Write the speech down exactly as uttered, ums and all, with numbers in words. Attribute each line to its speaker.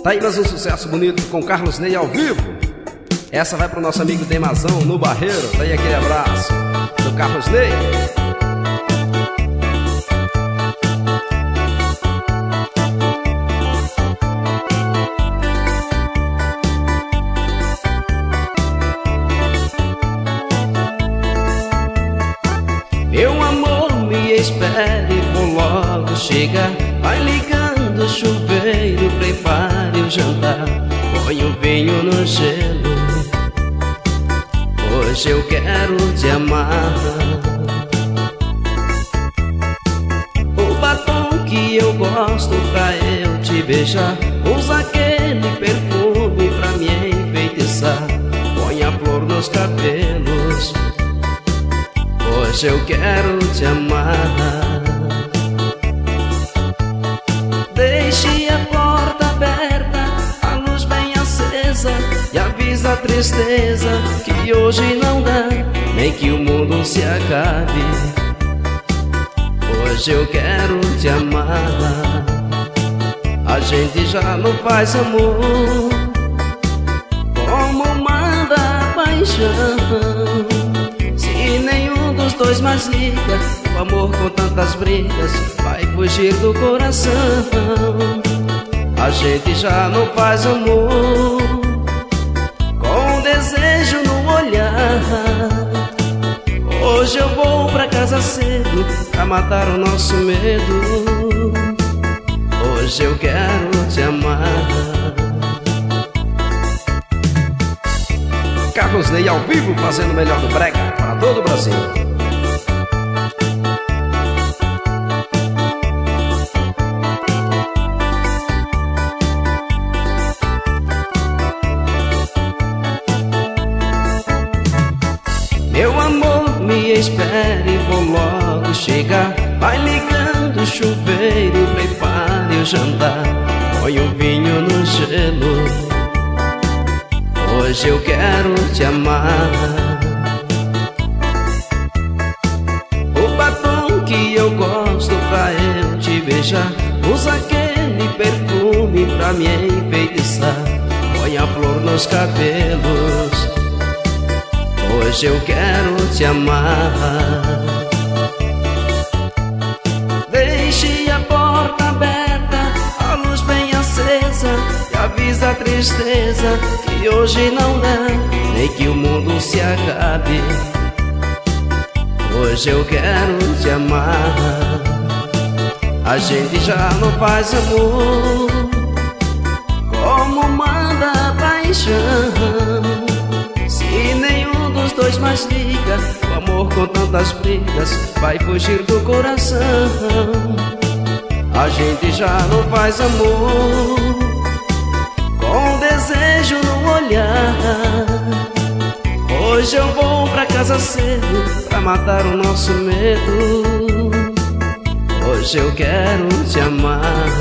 Speaker 1: Tá aí mais um sucesso bonito com Carlos Ney ao vivo. Essa vai pro nosso amigo Demazão no Barreiro. Tá aí aquele abraço do Carlos Ney.
Speaker 2: Meu amor, me espere, vou logo chegar. Vai ligando o chuveiro, prepare o jantar. Põe o vinho no gelo, hoje eu quero te amar. O batom que eu gosto pra eu te beijar, usa aquele perfume pra me enfeitiçar. Põe a flor nos cabelos, hoje eu quero te amar. Deixe a porta aberta, a luz bem acesa, e avisa a tristeza que hoje não dá, nem que o mundo se acabe. Hoje eu quero te amar. A gente já não faz amor como manda a paixão. Se nenhum dos dois mais liga, o amor com tantas brigas vai fugir do coração. A gente já não faz amor com desejo no olhar. Hoje eu vou pra casa cedo pra matar o nosso medo. Hoje eu quero te amar.
Speaker 1: Carlos Ney ao vivo fazendo o melhor do brega para todo o Brasil.
Speaker 2: Meu amor, me espere, vou logo chegar. Vai ligando o chuveiro, prepare o jantar. Põe o vinho no gelo, hoje eu quero te amar. O batom que eu gosto pra eu te beijar, usa aquele perfume pra me enfeitiçar. Põe a flor nos cabelos, hoje eu quero te amar. Deixe a porta aberta, a luz bem acesa, e avisa a tristeza que hoje não dá, nem que o mundo se acabe. Hoje eu quero te amar. A gente já não faz amor como manda a paixão. Se nenhum dos dois mais liga, o amor com tantas brigas vai fugir do coração. A gente já não faz amor com desejo no olhar. Hoje eu vou pra casa cedo pra matar o nosso medo. Hoje eu quero te amar.